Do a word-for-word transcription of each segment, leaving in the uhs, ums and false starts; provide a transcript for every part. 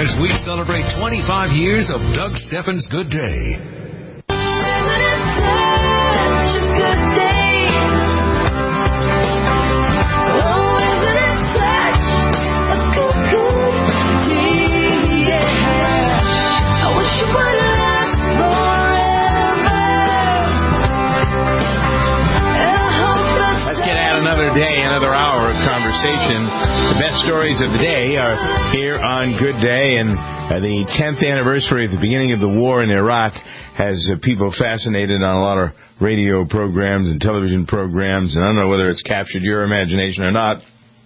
as we celebrate twenty-five years of Doug Steffens' Good Day. Another day, another hour of conversation. The best stories of the day are here on Good Day, and uh, the tenth anniversary of the beginning of the war in Iraq has uh, people fascinated on a lot of radio programs and television programs, and I don't know whether it's captured your imagination or not.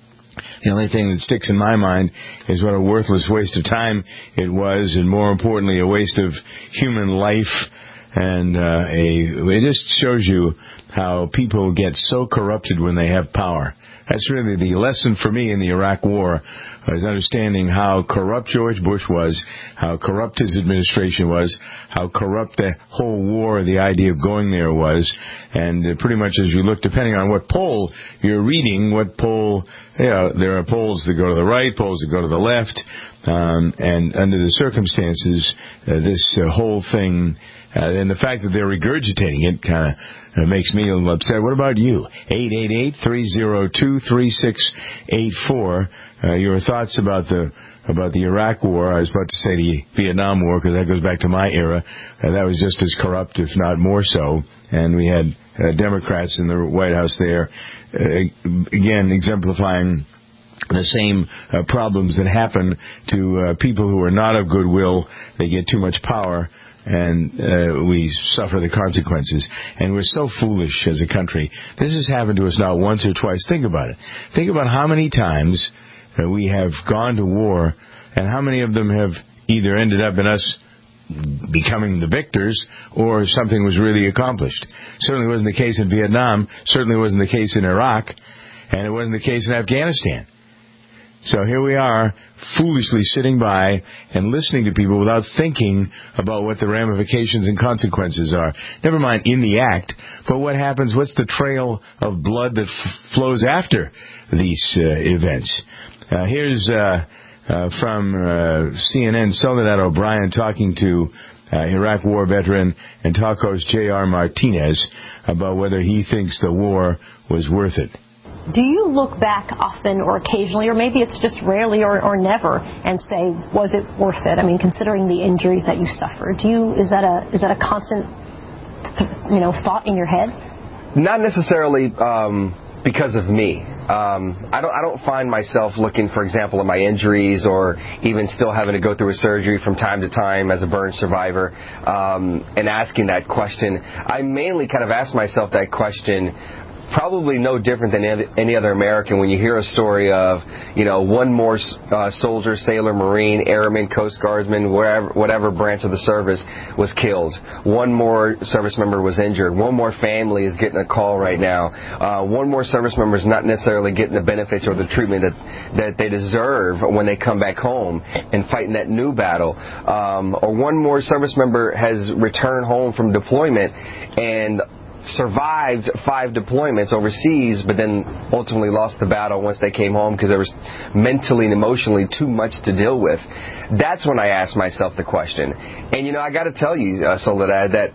The only thing that sticks in my mind is what a worthless waste of time it was, and more importantly, a waste of human life. And uh, a, it just shows you how people get so corrupted when they have power. That's really the lesson for me in the Iraq War, is understanding how corrupt George Bush was, how corrupt his administration was, how corrupt the whole war, the idea of going there was. And uh, pretty much as you look, depending on what poll you're reading, what poll, you know, there are polls that go to the right, polls that go to the left. Um, and under the circumstances, uh, this uh, whole thing... Uh, and the fact that they're regurgitating it kind of uh, makes me a little upset. What about you? eight eight eight, three oh two, three six eight four. Uh, your thoughts about the about the Iraq War. I was about to say the Vietnam War because that goes back to my era. Uh, that was just as corrupt, if not more so. And we had uh, Democrats in the White House there, uh, again, exemplifying the same uh, problems that happen to uh, people who are not of goodwill. They get too much power, and uh, we suffer the consequences. And we're so foolish as a country. This has happened to us not once or twice. Think about it. Think about how many times uh, we have gone to war, and how many of them have either ended up in us becoming the victors, or something was really accomplished. Certainly wasn't the case in Vietnam. Certainly wasn't the case in Iraq. And it wasn't the case in Afghanistan. So here we are, foolishly sitting by and listening to people without thinking about what the ramifications and consequences are. Never mind in the act, but what happens, what's the trail of blood that f- flows after these uh, events? Uh, here's uh, uh, from uh, C N N, Soledad O'Brien talking to uh, Iraq War veteran and talk host J R Martinez about whether he thinks the war was worth it. Do you look back often or occasionally, or maybe it's just rarely or, or never, and say, was it worth it? I mean, considering the injuries that you suffered, do you is that a is that a constant, you know, thought in your head? Not necessarily um, because of me. Um, I don't I don't find myself looking, for example, at my injuries, or even still having to go through a surgery from time to time as a burn survivor, um, and asking that question. I mainly kind of ask myself that question, probably no different than any other American, when you hear a story of, you know, one more uh, soldier, sailor, Marine, airman, Coast Guardsman, wherever, whatever branch of the service was killed. One more service member was injured. One more family is getting a call right now. Uh, one more service member is not necessarily getting the benefits or the treatment that, that they deserve when they come back home and fighting that new battle. Um, or one more service member has returned home from deployment and survived five deployments overseas, but then ultimately lost the battle once they came home because there was mentally and emotionally too much to deal with. That's when I asked myself the question. And, you know, I got to tell you, uh, Soledad, that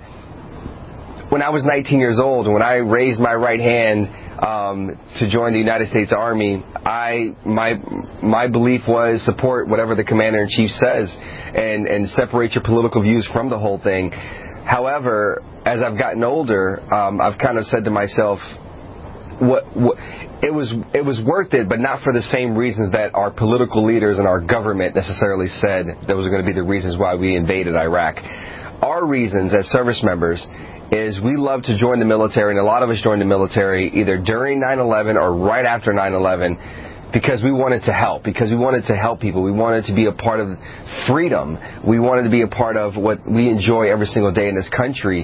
when I was nineteen years old, and when I raised my right hand um, to join the United States Army, I my my belief was support whatever the Commander-in-Chief says, and, and separate your political views from the whole thing. However, as I've gotten older, um, I've kind of said to myself, what, what, it was it was worth it, but not for the same reasons that our political leaders and our government necessarily said those were going to be the reasons why we invaded Iraq. Our reasons as service members is we love to join the military, and a lot of us joined the military either during nine eleven or right after nine eleven, because we wanted to help, because we wanted to help people. We wanted to be a part of freedom. We wanted to be a part of what we enjoy every single day in this country.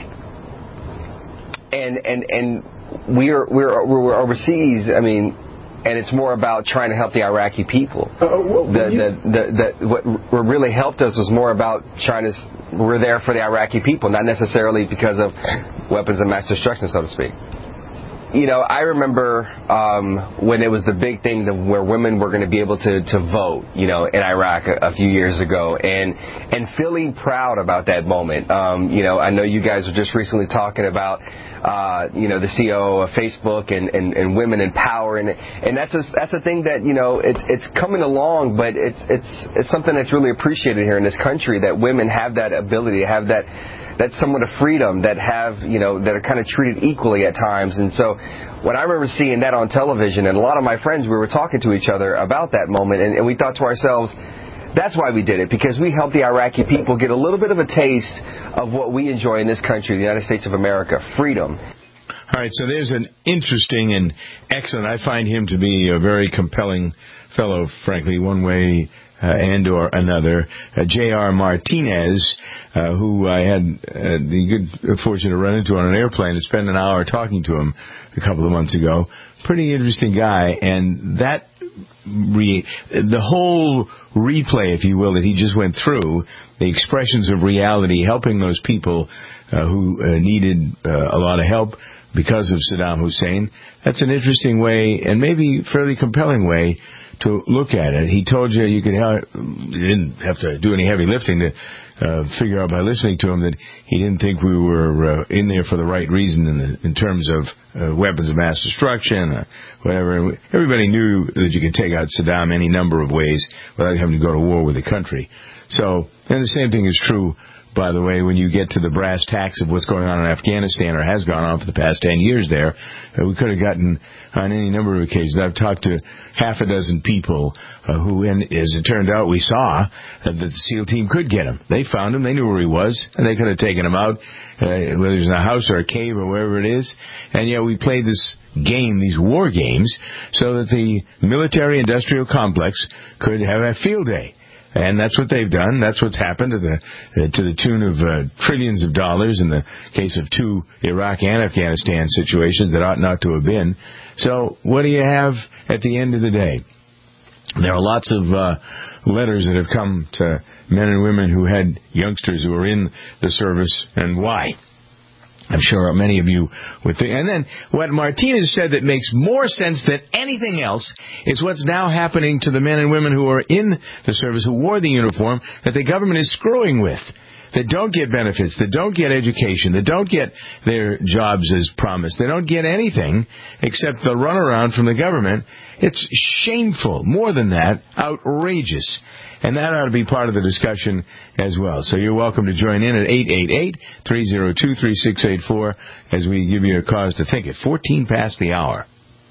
And and and we're we're we're overseas. I mean, and it's more about trying to help the Iraqi people. Uh, well, the, the, the, the, what, what really helped us was more about trying to. We're there for the Iraqi people, not necessarily because of weapons of mass destruction, so to speak. you know, I remember um, when it was the big thing that where women were going to be able to, to vote, you know, in Iraq a, a few years ago, and and feeling proud about that moment. Um, you know, I know you guys were just recently talking about, uh, you know, the C E O of Facebook and, and, and women in power, and and that's a, that's a thing that, you know, it's it's coming along, but it's it's it's something that's really appreciated here in this country, that women have that ability to have that. that somewhat of freedom, that have, you know, that are kind of treated equally at times. And so when I remember seeing that on television, and a lot of my friends, we were talking to each other about that moment, and, and we thought to ourselves, that's why we did it, because we helped the Iraqi people get a little bit of a taste of what we enjoy in this country, the United States of America, freedom. All right, so there's an interesting and excellent, I find him to be a very compelling fellow, frankly, one way Uh, and or another, uh, J R Martinez, uh, who I had uh, the good fortune to run into on an airplane and spend an hour talking to him a couple of months ago. Pretty interesting guy, and that re- the whole replay, if you will, that he just went through, the expressions of reality, helping those people uh, who uh, needed uh, a lot of help because of Saddam Hussein, that's an interesting way, and maybe fairly compelling way, to look at it. He told you you could have, you didn't have to do any heavy lifting to uh, figure out by listening to him that he didn't think we were uh, in there for the right reason in, the, in terms of uh, weapons of mass destruction, or whatever. Everybody knew that you could take out Saddam any number of ways without having to go to war with the country. So, and the same thing is true, by the way, when you get to the brass tacks of what's going on in Afghanistan, or has gone on for the past ten years there, uh, we could have gotten on any number of occasions. I've talked to half a dozen people uh, who, and as it turned out, we saw uh, that the SEAL team could get him. They found him. They knew where he was, and they could have taken him out, uh, whether it was in a house or a cave or wherever it is. And yet we played this game, these war games, so that the military-industrial complex could have a field day. And that's what they've done. That's what's happened to the uh, to the tune of uh, trillions of dollars in the case of two Iraq and Afghanistan situations that ought not to have been. So what do you have at the end of the day? There are lots of uh, letters that have come to men and women who had youngsters who were in the service, and why. I'm sure many of you would think. And then what Martinez said that makes more sense than anything else is what's now happening to the men and women who are in the service, who wore the uniform, that the government is screwing with, that don't get benefits, that don't get education, that don't get their jobs as promised. They don't get anything except the runaround from the government. It's shameful. More than that, outrageous. And that ought to be part of the discussion as well. So you're welcome to join in at eight eight eight, three oh two, three six eight four as we give you a cause to think at fourteen past the hour.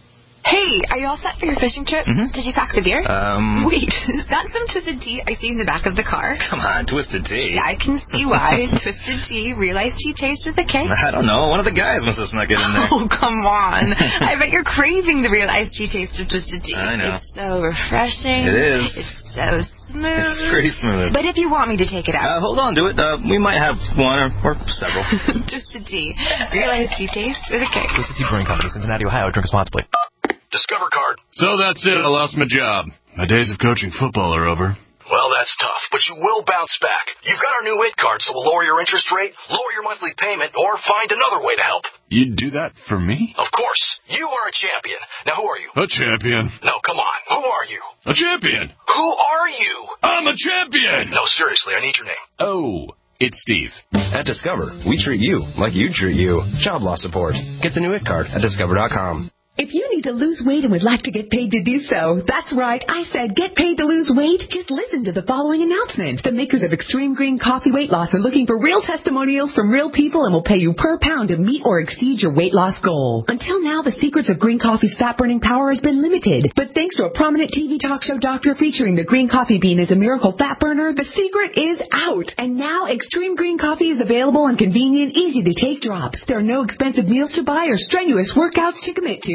Hey, are you all set for your fishing trip? Mm-hmm. Did you pack the beer? Um... Wait, is that some Twisted Tea I see in the back of the car? Come on, Twisted Tea. Yeah, I can see why. Twisted Tea, real iced tea taste with a K. I don't know. One of the guys must have snuck it in there. Oh, come on. I bet you're craving the real iced tea taste of Twisted Tea. I know. It's so refreshing. It is. It's so smooth. It's pretty smooth. But if you want me to take it out. Uh, hold on to it. Uh, we might have one or, or several. Twisted Tea, real iced tea taste with a K. Twisted Tea Brewing Company, Cincinnati, Ohio. Drink responsibly. Discover card. So that's it. I lost my job. My days of coaching football are over. Well, that's tough, but you will bounce back. You've got our new I T card, so we'll lower your interest rate, lower your monthly payment, or find another way to help. You'd do that for me? Of course. You are a champion. Now, who are you? A champion. No, come on. Who are you? A champion. Who are you? I'm a champion. No, seriously, I need your name. Oh, it's Steve. At Discover, we treat you like you treat you. Job loss support. Get the new I T card at discover dot com. If you need to lose weight and would like to get paid to do so, that's right, I said get paid to lose weight. Just listen to the following announcement. The makers of Extreme Green Coffee Weight Loss are looking for real testimonials from real people and will pay you per pound to meet or exceed your weight loss goal. Until now, the secrets of green coffee's fat-burning power has been limited. But thanks to a prominent T V talk show doctor featuring the green coffee bean as a miracle fat burner, the secret is out. And now Extreme Green Coffee is available in convenient, easy-to-take drops. There are no expensive meals to buy or strenuous workouts to commit to. Simply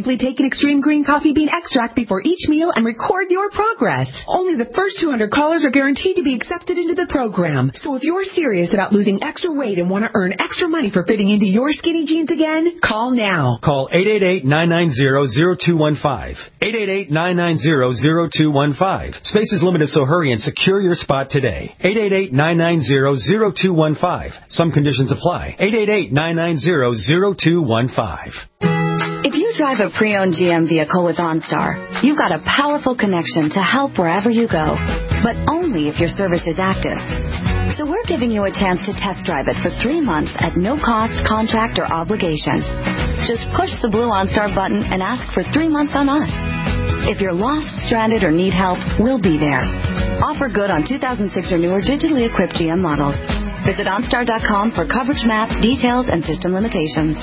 Simply take an Extreme Green Coffee Bean extract before each meal and record your progress. Only the first two hundred callers are guaranteed to be accepted into the program. So if you're serious about losing extra weight and want to earn extra money for fitting into your skinny jeans again, call now. Call eight eight eight, nine nine zero, zero two one five. eight eight eight, nine nine zero, zero two one five. Space is limited, so hurry and secure your spot today. eight eight eight, nine nine zero, zero two one five. Some conditions apply. eight eight eight, nine nine zero, zero two one five. If you drive a pre-owned G M vehicle with OnStar, you've got a powerful connection to help wherever you go, but only if your service is active. So we're giving you a chance to test drive it for three months at no cost, contract, or obligation. Just push the blue OnStar button and ask for three months on us. If you're lost, stranded, or need help, we'll be there. Offer good on two thousand six or newer digitally equipped G M models. Visit OnStar dot com for coverage map, details, and system limitations.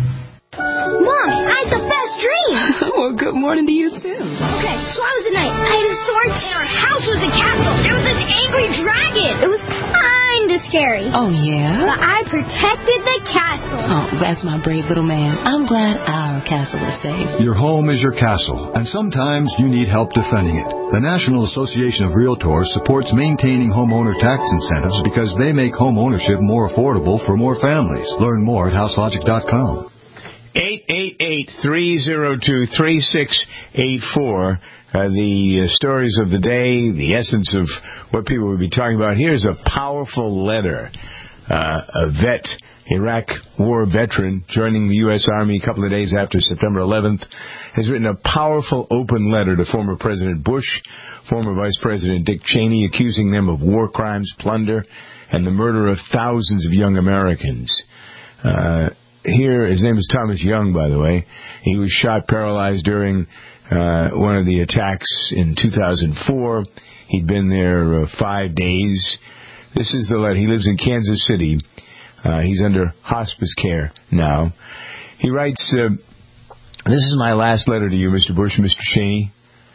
Mom, I had the best dream. Well, good morning to you, too. Okay, so I was a knight. I had a sword, and our house was a castle. There was this angry dragon. It was kind of scary. Oh, yeah? But I protected the castle. Oh, that's my brave little man. I'm glad our castle is safe. Your home is your castle, and sometimes you need help defending it. The National Association of Realtors supports maintaining homeowner tax incentives because they make home ownership more affordable for more families. Learn more at house logic dot com. eight eight eight, three oh two, three six eight four. Uh, the uh, stories of the day, the essence of what people will be talking about. Here's a powerful letter. Uh, a vet, Iraq war veteran, joining the U S Army a couple of days after September eleventh, has written a powerful open letter to former President Bush, former Vice President Dick Cheney, accusing them of war crimes, plunder, and the murder of thousands of young Americans. Uh, Here, his name is Thomas Young, by the way. He was shot, paralyzed during uh, one of the attacks in two thousand four. He'd been there uh, five days. This is the letter. He lives in Kansas City. Uh, he's under hospice care now. He writes, uh, this is my last letter to you, Mister Bush, Mister Cheney.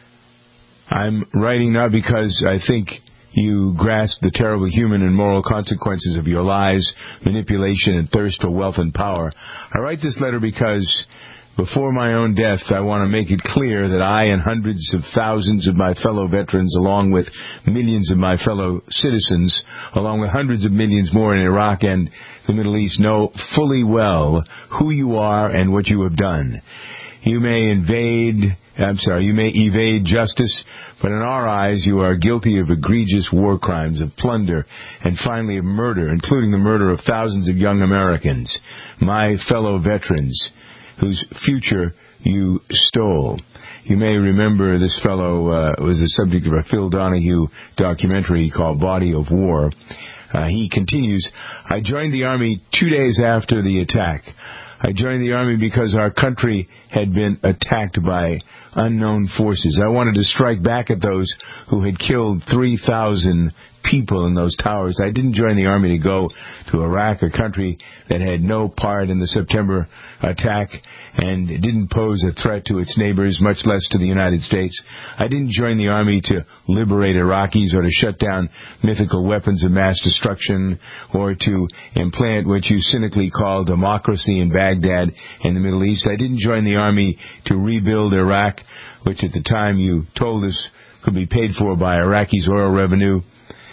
I'm writing not because I think you grasp the terrible human and moral consequences of your lies, manipulation, and thirst for wealth and power. I write this letter because before my own death, I want to make it clear that I and hundreds of thousands of my fellow veterans, along with millions of my fellow citizens, along with hundreds of millions more in Iraq and the Middle East, know fully well who you are and what you have done. You may invade, I'm sorry, you may evade justice, but in our eyes, you are guilty of egregious war crimes, of plunder, and finally of murder, including the murder of thousands of young Americans, my fellow veterans, whose future you stole. You may remember this fellow uh, was the subject of a Phil Donahue documentary called Body of War. Uh, he continues, I joined the Army two days after the attack. I joined the Army because our country had been attacked by unknown forces. I wanted to strike back at those who had killed three thousand people in those towers. I didn't join the Army to go to Iraq, a country that had no part in the September attack and didn't pose a threat to its neighbors, much less to the United States. I didn't join the Army to liberate Iraqis or to shut down mythical weapons of mass destruction or to implant what you cynically call democracy in Baghdad and the Middle East. I didn't join the Army to rebuild Iraq, which at the time you told us could be paid for by Iraqi's oil revenue.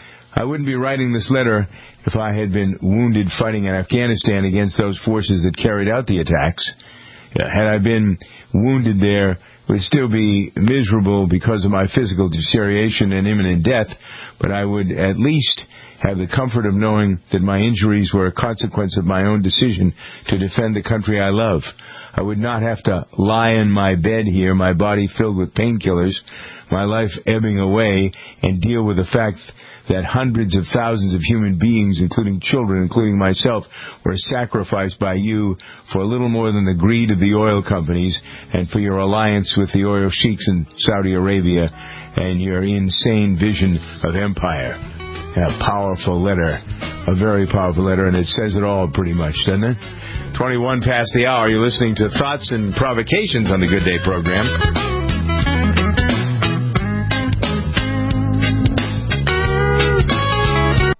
I wouldn't be writing this letter if I had been wounded fighting in Afghanistan against those forces that carried out the attacks. Had I been wounded there, it would still be miserable because of my physical deterioration and imminent death, but I would at least have the comfort of knowing that my injuries were a consequence of my own decision to defend the country I love. I would not have to lie in my bed here, my body filled with painkillers, my life ebbing away, and deal with the fact that hundreds of thousands of human beings, including children, including myself, were sacrificed by you for a little more than the greed of the oil companies and for your alliance with the oil sheiks in Saudi Arabia and your insane vision of empire. A powerful letter, a very powerful letter, and it says it all pretty much, doesn't it? twenty-one past the hour. You're listening to Thoughts and Provocations on the Good Day program. Gardner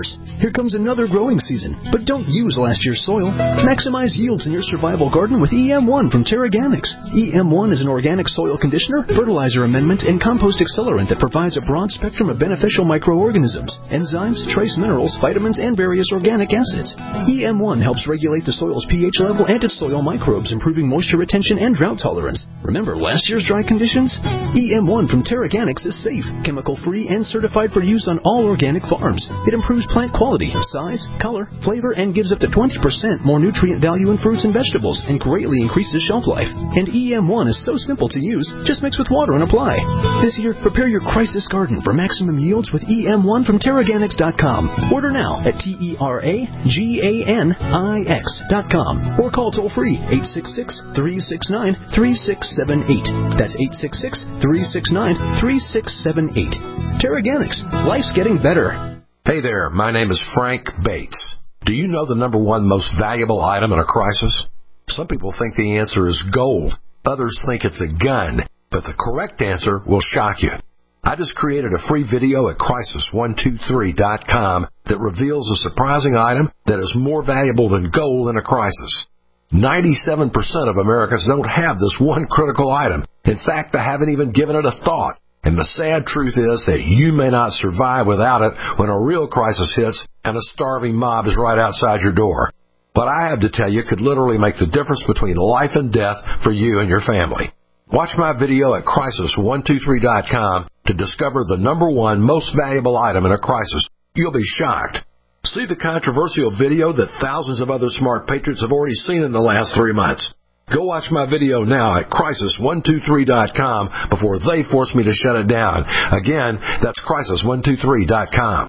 farmers. Here comes another growing season, but don't use last year's soil. Maximize yields in your survival garden with E M one from TerraGanix. E M one is an organic soil conditioner, fertilizer amendment, and compost accelerant that provides a broad spectrum of beneficial microorganisms, enzymes, trace minerals, vitamins, and various organic acids. E M one helps regulate the soil's pH level and its soil microbes, improving moisture retention and drought tolerance. Remember last year's dry conditions? E M one from TerraGanix is safe, chemical-free, and certified for use on all organic farms. It improves plant quality, size, color, flavor, and gives up to twenty percent more nutrient value in fruits and vegetables, and greatly increases shelf life. And E M one is so simple to use, just mix with water and apply. This year, prepare your crisis garden for maximum yields with E M one from Terraganix dot com. Order now at T E R A G A N I X dot com or call toll-free eight six six, three six nine, three six seven eight. That's eight six six, three six nine, three six seven eight. TerraGanix. Life's getting better. Hey there, my name is Frank Bates. Do you know the number one most valuable item in a crisis? Some people think the answer is gold. Others think it's a gun. But the correct answer will shock you. I just created a free video at crisis one two three dot com that reveals a surprising item that is more valuable than gold in a crisis. ninety-seven percent of Americans don't have this one critical item. In fact, they haven't even given it a thought. And the sad truth is that you may not survive without it when a real crisis hits and a starving mob is right outside your door. What I have to tell you could literally make the difference between life and death for you and your family. Watch my video at crisis one two three dot com to discover the number one most valuable item in a crisis. You'll be shocked. See the controversial video that thousands of other smart patriots have already seen in the last three months. Go watch my video now at crisis one two three dot com before they force me to shut it down. Again, that's crisis one two three dot com.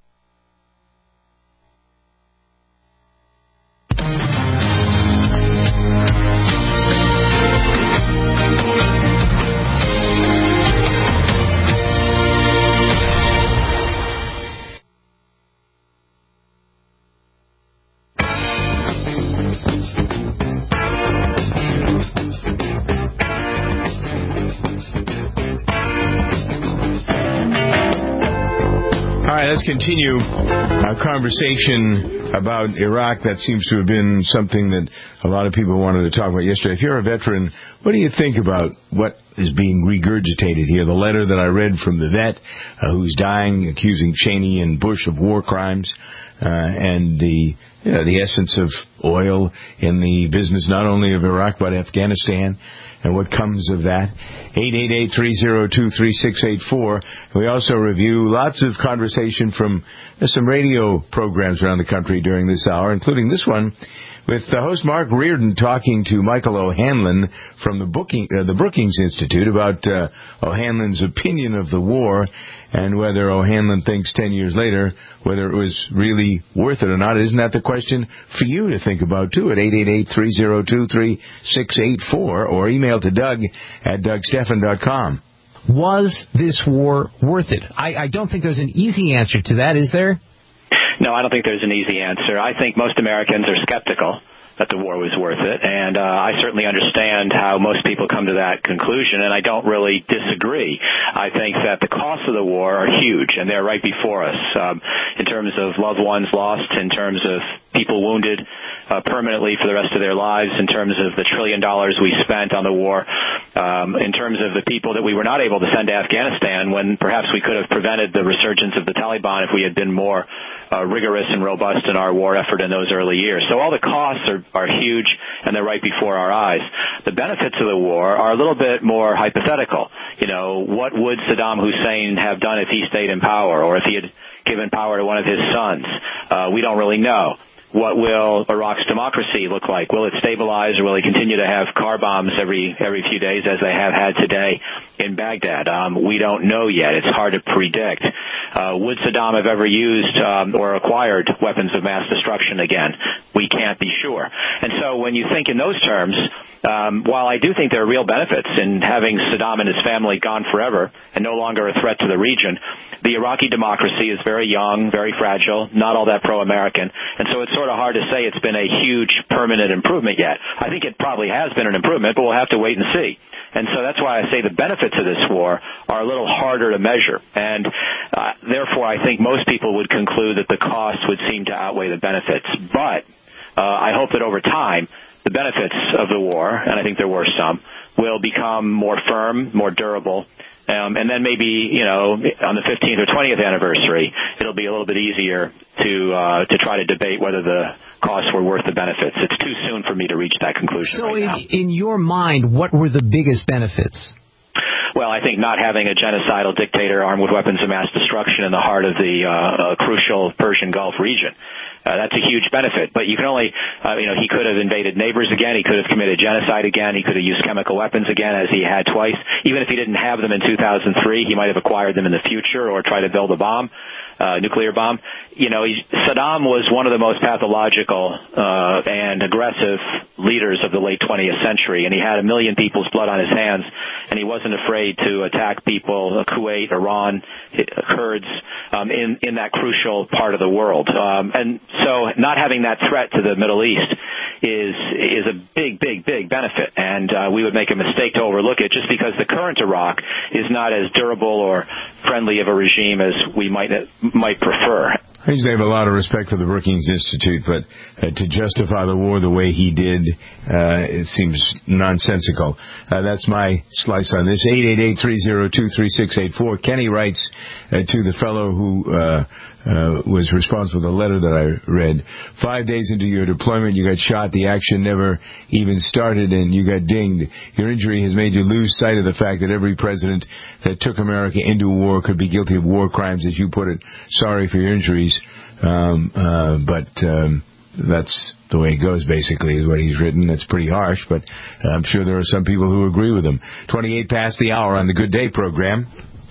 Let's continue our conversation about Iraq. That seems to have been something that a lot of people wanted to talk about yesterday. If you're a veteran, what do you think about what is being regurgitated here? The letter that I read from the vet uh, who's dying, accusing Cheney and Bush of war crimes, uh, and the you know, the essence of oil in the business not only of Iraq but Afghanistan, and what comes of that. eight eight eight, three oh two, three six eight four. We also review lots of conversation from uh, some radio programs around the country during this hour, including this one with the host Mark Reardon talking to Michael O'Hanlon from the, Booking, uh, the Brookings Institute about uh, O'Hanlon's opinion of the war and whether O'Hanlon thinks ten years later whether it was really worth it or not. Isn't that the question for you to think about, too, at eight eight eight, three oh two, three six eight four or email to Doug at doug stephan dot com. Was this war worth it? I, I don't think there's an easy answer to that, is there? No, I don't think there's an easy answer. I think most Americans are skeptical that the war was worth it, and uh, I certainly understand how most people come to that conclusion, and I don't really disagree. I think that the costs of the war are huge, and they're right before us, um, in terms of loved ones lost, in terms of people wounded uh, permanently for the rest of their lives, in terms of the trillion dollars we spent on the war, um, in terms of the people that we were not able to send to Afghanistan when perhaps we could have prevented the resurgence of the Taliban if we had been more Uh, rigorous and robust in our war effort in those early years. So all the costs are, are huge, and they're right before our eyes. The benefits of the war are a little bit more hypothetical. You know, what would Saddam Hussein have done if he stayed in power, or if he had given power to one of his sons? Uh, we don't really know. What will Iraq's democracy look like? Will it stabilize, or will they continue to have car bombs every every few days as they have had today in Baghdad? Um, we don't know yet. It's hard to predict. Uh, would Saddam have ever used um, or acquired weapons of mass destruction again? We can't be sure. And so when you think in those terms, um, while I do think there are real benefits in having Saddam and his family gone forever and no longer a threat to the region, the Iraqi democracy is very young, very fragile, not all that pro-American, and so it's sort of hard to say it's been a huge permanent improvement yet. I think it probably has been an improvement, but we'll have to wait and see. And so that's why I say the benefits of this war are a little harder to measure. And uh, therefore, I think most people would conclude that the costs would seem to outweigh the benefits. But uh, I hope that over time, the benefits of the war, and I think there were some, will become more firm, more durable. Um, and then maybe, you know, on the fifteenth or twentieth anniversary, it'll be a little bit easier to uh, to try to debate whether the costs were worth the benefits. It's too soon for me to reach that conclusion So right in, now. in your mind, what were the biggest benefits? Well, I think not having a genocidal dictator armed with weapons of mass destruction in the heart of the uh, uh, crucial Persian Gulf region. Uh, that's a huge benefit. But you can only, uh, you know, he could have invaded neighbors again. He could have committed genocide again. He could have used chemical weapons again, as he had twice. Even if he didn't have them in two thousand three, he might have acquired them in the future or tried to build a bomb, uh, nuclear bomb. You know, he, Saddam was one of the most pathological uh, and aggressive leaders of the late twentieth century, and he had a million people's blood on his hands, and he wasn't afraid to attack people, uh, Kuwait, Iran, Kurds, um, in, in that crucial part of the world. Um, and so not having that threat to the Middle East is is a big, big, big benefit, and uh, we would make a mistake to overlook it just because the current Iraq is not as durable or friendly of a regime as we might might prefer. I usually have a lot of respect for the Brookings Institute, but uh, to justify the war the way he did, uh, it seems nonsensical. Uh, that's my slice on this. eight eight eight, three oh two, three six eight four. Kenny writes uh, to the fellow who uh, uh, was responsible for the letter that I read. Five days into your deployment, you got shot. The action never even started, and you got dinged. Your injury has made you lose sight of the fact that every president that took America into war could be guilty of war crimes, as you put it. Sorry for your injuries. Um, uh, but um, that's the way it goes, basically, is what he's written. That's pretty harsh, but I'm sure there are some people who agree with him. twenty-eight past the hour on the Good Day program.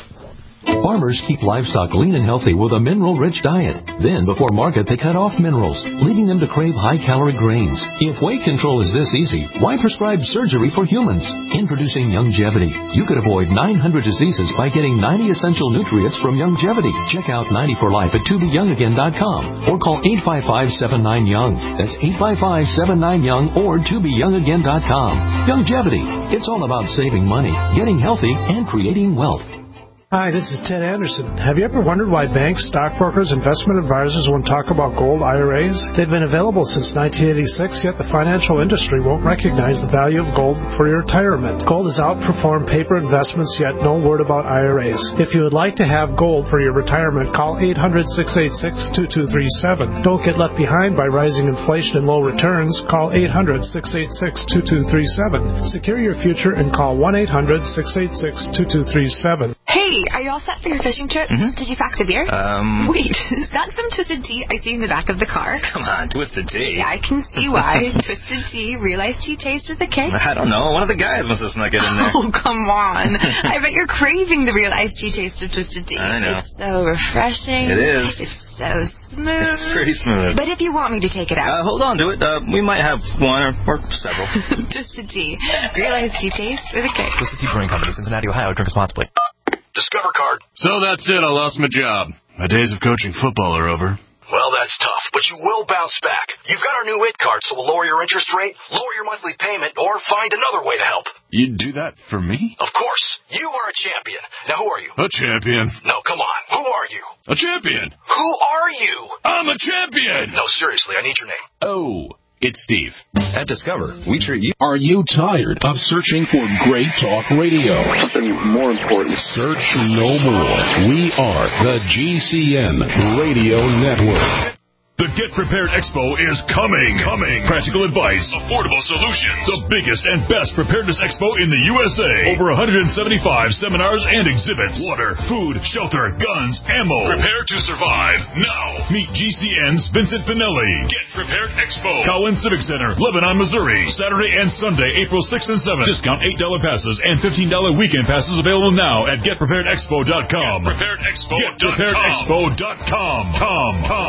Farmers keep livestock lean and healthy with a mineral-rich diet. Then, before market, they cut off minerals, leading them to crave high-calorie grains. If weight control is this easy, why prescribe surgery for humans? Introducing Youngevity. You could avoid nine hundred diseases by getting ninety essential nutrients from Youngevity. Check out ninety for life at to be young again dot com or call eight five five, seven nine, young. That's eight five five, seven nine, young or to be young again dot com. Youngevity. It's all about saving money, getting healthy, and creating wealth. Hi, this is Ted Anderson. Have you ever wondered why banks, stockbrokers, investment advisors won't talk about gold I R As? They've been available since nineteen eighty-six, yet the financial industry won't recognize the value of gold for your retirement. Gold has outperformed paper investments, yet no word about I R As. If you would like to have gold for your retirement, call eight hundred, six eight six, two two three seven. Don't get left behind by rising inflation and low returns. Call eight hundred, six eight six, two two three seven. Secure your future and call one eight hundred, six eight six, two two three seven. Hey, are you all set for your fishing trip? Mm-hmm. Did you pack the beer? Um. Wait, that's some Twisted Tea I see in the back of the car. Come on, Twisted Tea. Yeah, I can see why. Twisted Tea, real iced tea taste with a kick. I don't know. One of the guys must have snuck it in there. Oh, come on. I bet you're craving the real iced tea taste of Twisted Tea. I know. It's so refreshing. It is. It's so smooth. It's pretty smooth. But if you want me to take it out. Uh, hold on to it. Uh, we might have one or, or several. Twisted Tea, real iced tea taste with a kick. Twisted Tea Brewing Company, Cincinnati, Ohio. Drink responsibly. Discover card. So that's it. I lost my job. My days of coaching football are over. Well, that's tough, but you will bounce back. You've got our new I T card, so we'll lower your interest rate, lower your monthly payment, or find another way to help. You'd do that for me? Of course. You are a champion. Now, who are you? A champion. No, come on. Who are you? A champion. Who are you? I'm a champion. No, seriously, I need your name. Oh, it's Steve. At Discover, we treat you. Are you tired of searching for great talk radio? Something more important. Search no more. We are the G C N Radio Network. The Get Prepared Expo is coming. Coming. Practical advice. Affordable solutions. The biggest and best preparedness expo in the U S A. Over one hundred seventy-five seminars and exhibits. Water, food, shelter, guns, ammo. Prepare to survive. Now. Meet G C N's Vincent Finelli. Get Prepared Expo. Cowan Civic Center, Lebanon, Missouri. Saturday and Sunday, April sixth and seventh. Discount eight dollars passes and fifteen dollars weekend passes available now at get prepared expo dot com. Get prepared expo dot com. Get prepared expo dot com. Com. Com.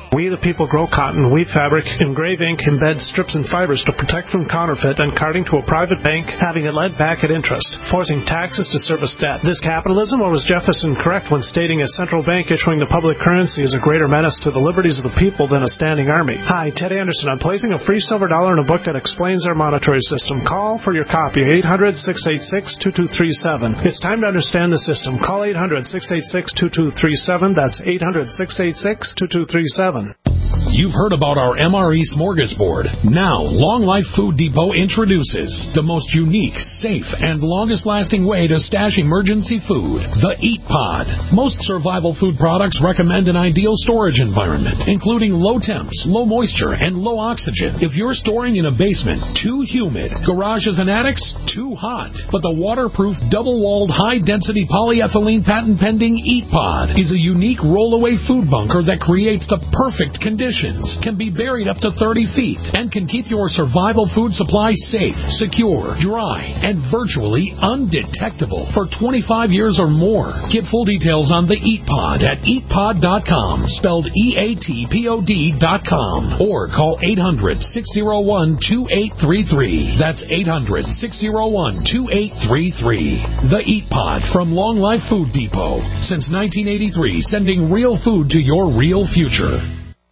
We the people grow cotton, weave fabric, engrave ink, embed strips and fibers to protect from counterfeit and carting to a private bank, having it led back at interest, forcing taxes to service debt. This capitalism, or was Jefferson correct when stating a central bank issuing the public currency is a greater menace to the liberties of the people than a standing army? Hi, Ted Anderson. I'm placing a free silver dollar in a book that explains our monetary system. Call for your copy, eight hundred, six eight six, two two three seven. It's time to understand the system. Call eight hundred, six eight six, two two three seven. That's eight hundred, six eight six, two two three seven. You've heard about our M R E Smorgasbord. Now, Long Life Food Depot introduces the most unique, safe, and longest-lasting way to stash emergency food, the Eat Pod. Most survival food products recommend an ideal storage environment, including low temps, low moisture, and low oxygen. If you're storing in a basement, too humid, garages and attics, too hot. But the waterproof, double-walled, high-density polyethylene patent-pending Eat Pod is a unique roll-away food bunker that creates the perfect conditions, can be buried up to thirty feet, and can keep your survival food supply safe, secure, dry, and virtually undetectable for twenty-five years or more. Get full details on the Eat Pod at eat pod dot com, spelled E A T P O D dot com, or call eight hundred, six oh one, two eight three three. That's eight hundred, six oh one, two eight three three. The Eat Pod from Long Life Food Depot. Since nineteen eighty-three, sending real food to your real future.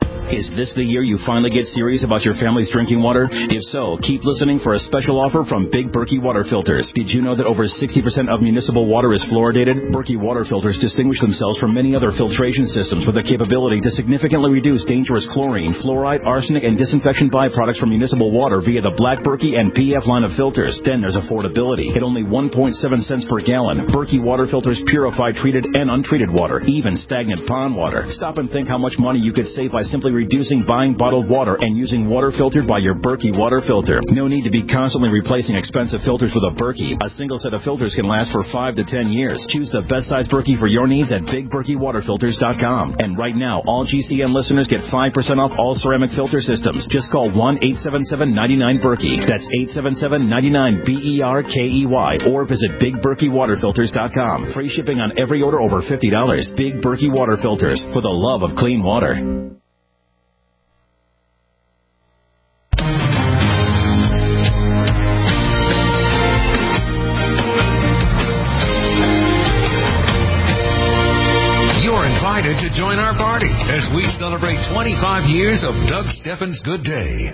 Is this the year you finally get serious about your family's drinking water? If so, keep listening for a special offer from Big Berkey Water Filters. Did you know that over sixty percent of municipal water is fluoridated? Berkey Water Filters distinguish themselves from many other filtration systems with the capability to significantly reduce dangerous chlorine, fluoride, arsenic, and disinfection byproducts from municipal water via the Black Berkey and P F line of filters. Then there's affordability. At only one point seven cents per gallon, Berkey Water Filters purify treated and untreated water, even stagnant pond water. Stop and think how much money you could save by simply reducing buying bottled water and using water filtered by your Berkey water filter. No need to be constantly replacing expensive filters with a Berkey. A single set of filters can last for five to ten years. Choose the best size Berkey for your needs at big berkey water filters dot com. And right now, all G C N listeners get five percent off all ceramic filter systems. Just call one eight seven seven, nine nine, Berkey. That's eight seven seven, nine nine, B E R K E Y. Or visit big berkey water filters dot com. Free shipping on every order over fifty dollars. Big Berkey Water Filters, for the love of clean water. To join our party as we celebrate twenty-five years of Doug Steffens' Good Day.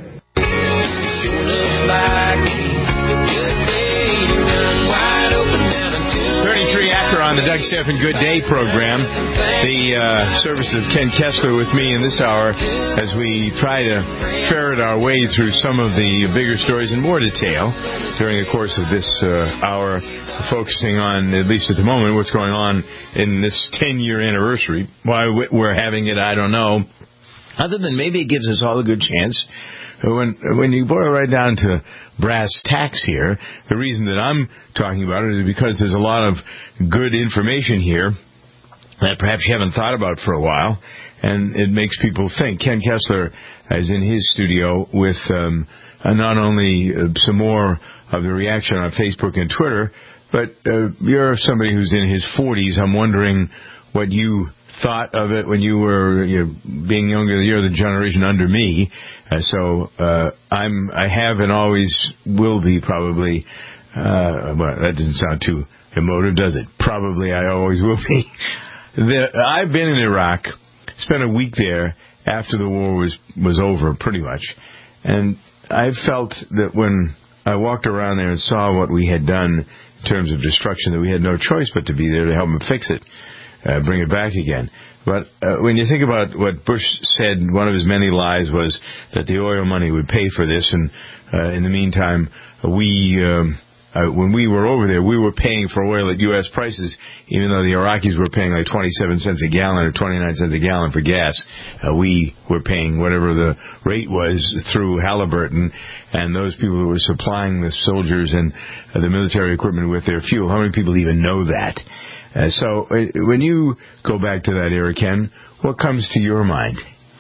thirty-three after on the Doug Steffens Good Day program. The uh, service of Ken Kessler with me in this hour as we try to ferret our way through some of the bigger stories in more detail during the course of this uh, hour, focusing on, at least at the moment, what's going on in this ten-year anniversary. Why we're having it, I don't know. Other than maybe it gives us all a good chance. When when you boil right down to brass tacks here, the reason that I'm talking about it is because there's a lot of good information here that perhaps you haven't thought about for a while, and it makes people think. Ken Kessler is in his studio with um, uh, not only uh, some more of the reaction on Facebook and Twitter, but uh, you're somebody who's in his forties. I'm wondering what you thought of it when you were you know, being younger. You're the generation under me, uh, so uh, I'm I have and always will be probably. Uh, well, that doesn't sound too emotive, does it? Probably I always will be. The, I've been in Iraq, spent a week there after the war was was over, pretty much, and I felt that when I walked around there and saw what we had done in terms of destruction, that we had no choice but to be there to help them fix it. Uh, bring it back again. But uh, when you think about what Bush said, one of his many lies was that the oil money would pay for this, and uh, in the meantime, we, um, uh, when we were over there, we were paying for oil at U S prices, even though the Iraqis were paying like twenty-seven cents a gallon or twenty-nine cents a gallon for gas. Uh, we were paying whatever the rate was through Halliburton, and those people who were supplying the soldiers and uh, the military equipment with their fuel. How many people even know that? Uh, so uh, when you go back to that era, Ken, what comes to your mind?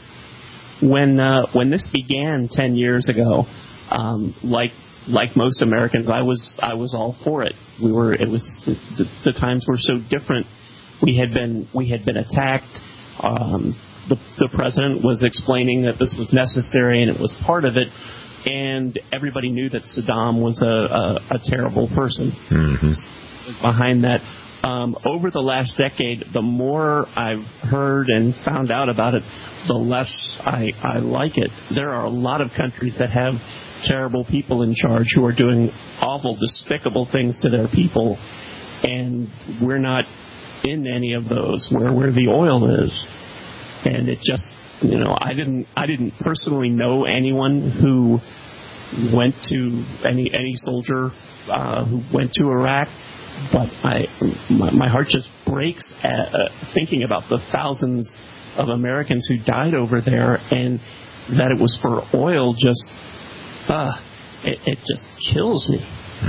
When uh, when this began ten years ago, um, like like most Americans, I was I was all for it. We were it was the, the, the times were so different. We had been we had been attacked. Um, the, the president was explaining that this was necessary and it was part of it, and everybody knew that Saddam was a, a, a terrible person. Mm-hmm. Was behind that. Um, over the last decade, the more I've heard and found out about it, the less I, I like it. There are a lot of countries that have terrible people in charge who are doing awful, despicable things to their people, and we're not in any of those where where the oil is. And it just, you know, I didn't I didn't personally know anyone who went to any any soldier uh, who went to Iraq. But I, my, my heart just breaks at, uh, thinking about the thousands of Americans who died over there, and that it was for oil. Just, uh, it, it just kills me.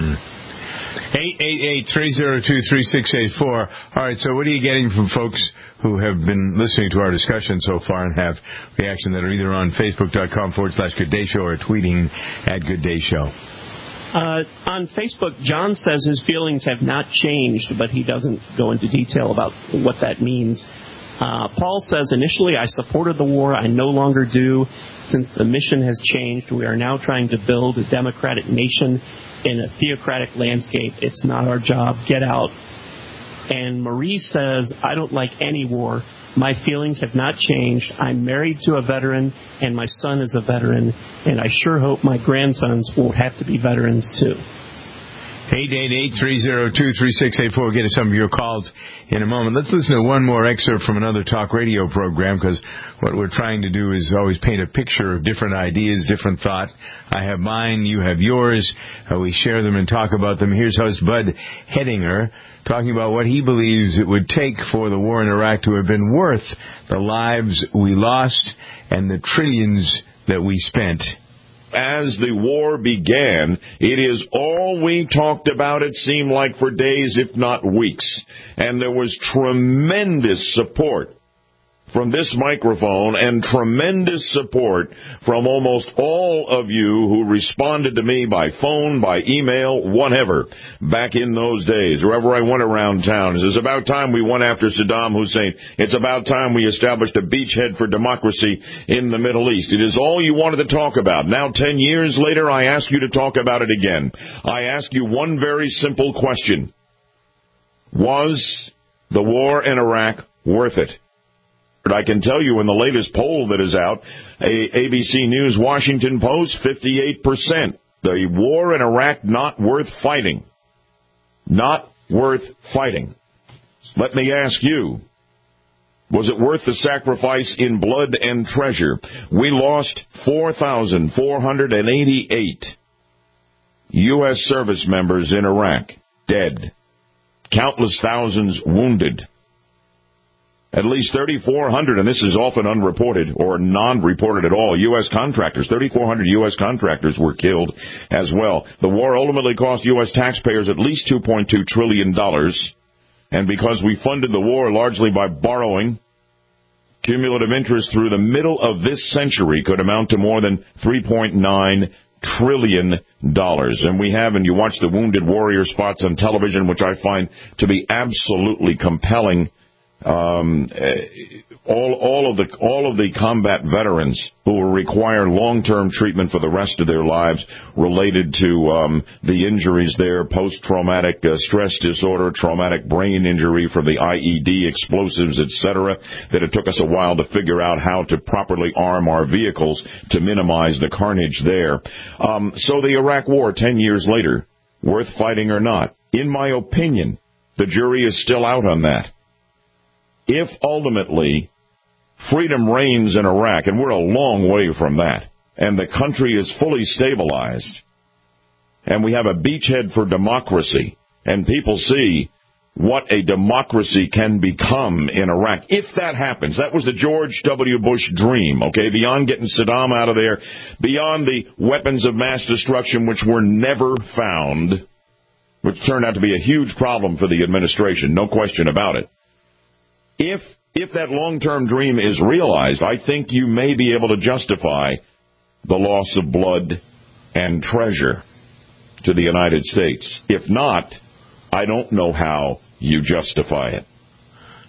Eight eight eight three zero two three six eight four. All right. So, what are you getting from folks who have been listening to our discussion so far and have reaction that are either on Facebook dot com forward slash Good Day Show or tweeting at Good Day Show? Uh, on Facebook, John says his feelings have not changed, but he doesn't go into detail about what that means. Uh, Paul says, initially I supported the war. I no longer do. Since the mission has changed, we are now trying to build a democratic nation in a theocratic landscape. It's not our job. Get out. And Marie says, I don't like any war. My feelings have not changed. I'm married to a veteran, and my son is a veteran, and I sure hope my grandsons won't have to be veterans, too. eight eight eight three zero two three six eight four. We'll get to some of your calls in a moment. Let's listen to one more excerpt from another talk radio program, because what we're trying to do is always paint a picture of different ideas, different thought. I have mine, you have yours. Uh, we share them and talk about them. Here's host Bud Hedinger talking about what he believes it would take for the war in Iraq to have been worth the lives we lost and the trillions that we spent. As the war began, it is all we talked about, it seemed like, for days, if not weeks. And there was tremendous support from this microphone and tremendous support from almost all of you who responded to me by phone, by email, whatever, back in those days, wherever I went around town. It's about time we went after Saddam Hussein. It's about time we established a beachhead for democracy in the Middle East. It is all you wanted to talk about. Now, ten years later, I ask you to talk about it again. I ask you one very simple question. Was the war in Iraq worth it? I can tell you in the latest poll that is out, A B C News Washington Post, fifty-eight percent. The war in Iraq not worth fighting. Not worth fighting. Let me ask you, was it worth the sacrifice in blood and treasure? We lost four thousand four hundred eighty-eight U S service members in Iraq, dead. Countless thousands wounded. At least thirty-four hundred, and this is often unreported or non-reported at all, U S contractors, thirty-four hundred U S contractors were killed as well. The war ultimately cost U S taxpayers at least two point two trillion dollars, and because we funded the war largely by borrowing, cumulative interest through the middle of this century could amount to more than three point nine trillion dollars. And we have, and you watch the Wounded Warrior spots on television, which I find to be absolutely compelling. Um, all, all of the, all of the combat veterans who will require long-term treatment for the rest of their lives related to, um, the injuries there, post-traumatic uh, stress disorder, traumatic brain injury from the I E D, explosives, et cetera, that it took us a while to figure out how to properly arm our vehicles to minimize the carnage there. Um, so the Iraq War, ten years later, worth fighting or not? In my opinion, the jury is still out on that. If ultimately freedom reigns in Iraq, and we're a long way from that, and the country is fully stabilized, and we have a beachhead for democracy, and people see what a democracy can become in Iraq, if that happens, that was the George W. Bush dream, okay, beyond getting Saddam out of there, beyond the weapons of mass destruction which were never found, which turned out to be a huge problem for the administration, no question about it. If if that long-term dream is realized, I think you may be able to justify the loss of blood and treasure to the United States. If not, I don't know how you justify it.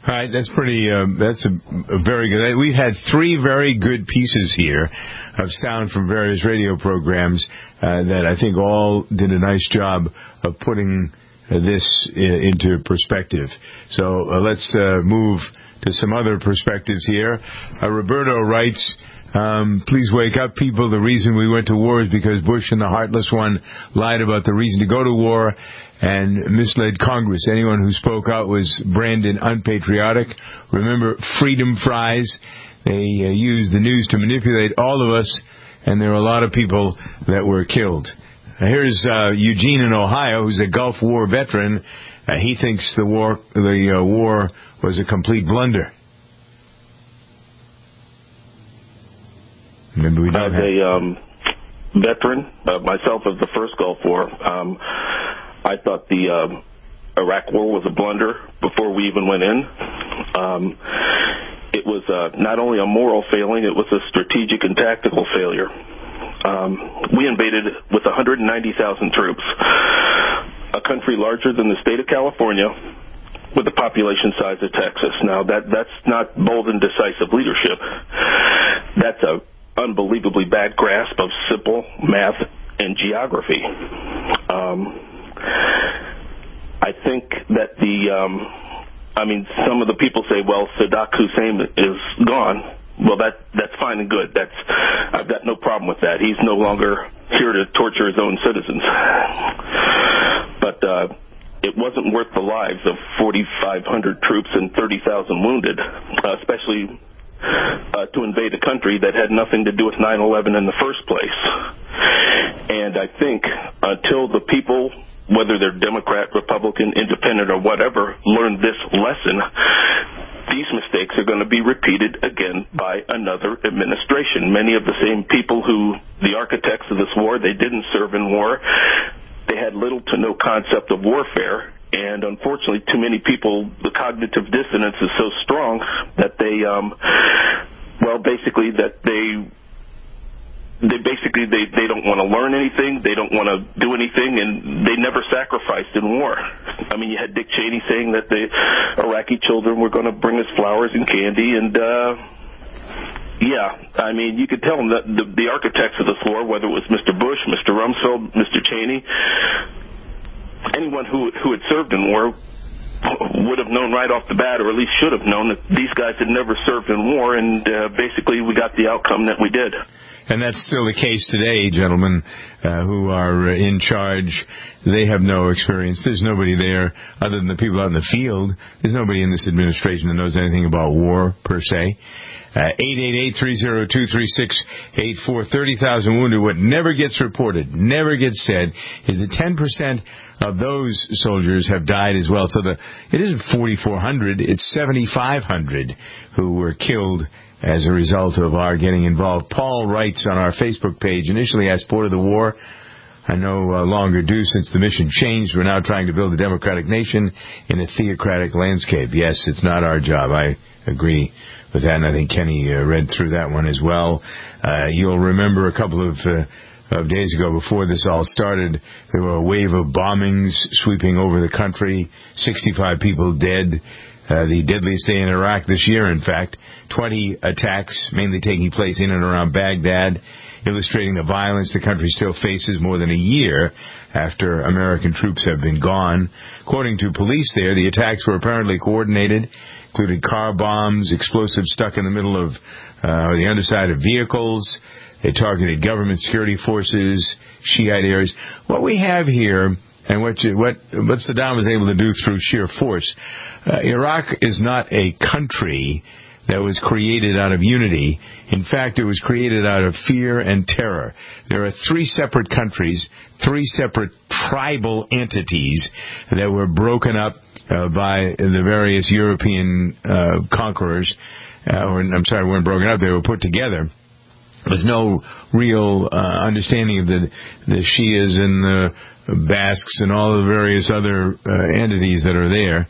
All right, that's pretty, uh, that's a, a very good. We've had three very good pieces here of sound from various radio programs uh, that I think all did a nice job of putting uh, this uh, into perspective. So uh, let's uh, move to some other perspectives here. Uh, Roberto writes, Um, please wake up, people. The reason we went to war is because Bush and the Heartless One lied about the reason to go to war and misled Congress. Anyone who spoke out was branded unpatriotic. Remember Freedom Fries? They uh, used the news to manipulate all of us, and there are a lot of people that were killed. Uh, here's uh, Eugene in Ohio, who's a Gulf War veteran. Uh, he thinks the war, the uh, war was a complete blunder. Maybe we don't as a um, veteran, uh, myself as the first Gulf War, um, I thought the um, Iraq War was a blunder before we even went in. Um, it was uh, not only a moral failing, it was a strategic and tactical failure. Um, we invaded with one hundred ninety thousand troops, a country larger than the state of California, with the population size of Texas. Now, that that's not bold and decisive leadership. That's a unbelievably bad grasp of simple math and geography. Um, I think that the, um, I mean, some of the people say, well, Saddam Hussein is gone. Well, that that's fine and good. That's I've got no problem with that. He's no longer here to torture his own citizens. But uh, it wasn't worth the lives of forty-five hundred troops and thirty thousand wounded, uh, especially Uh, to invade a country that had nothing to do with nine eleven in the first place. And I think until the people, whether they're Democrat, Republican, Independent, or whatever, learn this lesson, these mistakes are going to be repeated again by another administration. Many of the same people who, the architects of this war, they didn't serve in war. They had little to no concept of warfare. And unfortunately, too many people, the cognitive dissonance is so strong that they, um, well, basically that they, they basically they, they don't want to learn anything, they don't want to do anything, and they never sacrificed in war. I mean, you had Dick Cheney saying that the Iraqi children were going to bring us flowers and candy, and uh, yeah, I mean, you could tell them that the, the architects of this war, whether it was Mister Bush, Mister Rumsfeld, Mister Cheney, anyone who who had served in war would have known right off the bat, or at least should have known, that these guys had never served in war, and uh, basically we got the outcome that we did. And that's still the case today, gentlemen uh, who are in charge. They have no experience. There's nobody there other than the people out in the field. There's nobody in this administration that knows anything about war, per se. Uh, eight eight eight, three oh two, three six eight four, thirty thousand wounded. What never gets reported, never gets said, is that ten percent of those soldiers have died as well. So the it isn't forty-four hundred, it's seventy-five hundred who were killed as a result of our getting involved. Paul writes on our Facebook page, initially I supported the war. I no uh, longer do since the mission changed. We're now trying to build a democratic nation in a theocratic landscape. Yes, it's not our job. I agree with that, and I think Kenny uh, read through that one as well. Uh, you'll remember a couple of, uh, of days ago, before this all started, there were a wave of bombings sweeping over the country, sixty-five people dead, uh, the deadliest day in Iraq this year, in fact, twenty attacks, mainly taking place in and around Baghdad, illustrating the violence the country still faces more than a year after American troops have been gone. According to police there, the attacks were apparently coordinated, included car bombs, explosives stuck in the middle of uh, the underside of vehicles. They targeted government security forces, Shiite areas. What we have here, and what you, what what Saddam was able to do through sheer force, uh, Iraq is not a country that was created out of unity. In fact, it was created out of fear and terror. There are three separate countries, three separate tribal entities that were broken up uh, by the various European uh, conquerors. Uh, or, I'm sorry, weren't broken up, they were put together. There's no real uh, understanding of the, the Shias and the Basques and all the various other uh, entities that are there.